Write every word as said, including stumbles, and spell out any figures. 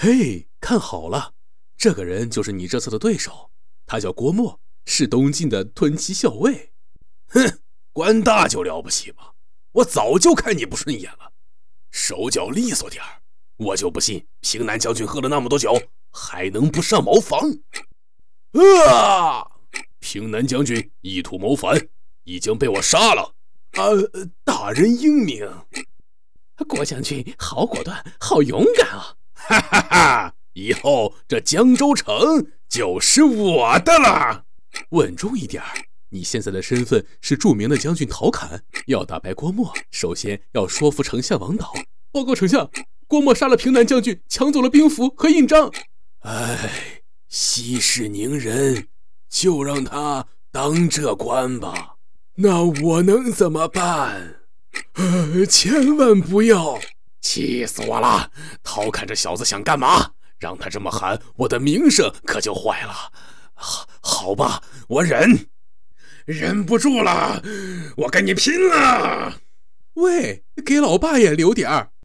嘿，看好了，这个人就是你这次的对手，他叫郭沫，是东晋的屯骑校尉。 哼，官大就了不起吗？我早就看你不顺眼了，手脚利索点儿，我就不信平南将军喝了那么多酒还能不上茅房。啊！平南将军意图谋反，已经被我杀了。呃，大人英明。 郭将军好果断，好勇敢啊！ 哈哈哈！以后这江州城就是我的了。 稳重一点，你现在的身份是著名的将军陶侃，要打败郭沫，首先要说服丞相王导。报告丞相，郭沫杀了平南将军，抢走了兵符和印章。 唉，息事宁人，就让他当这官吧。那我能怎么办？呃，千万不要！气死我了！陶侃这小子想干嘛？让他这么喊，我的名声可就坏了。好，好吧，我忍，忍不住了，我跟你拼了！ 喂，给老爸也留点儿。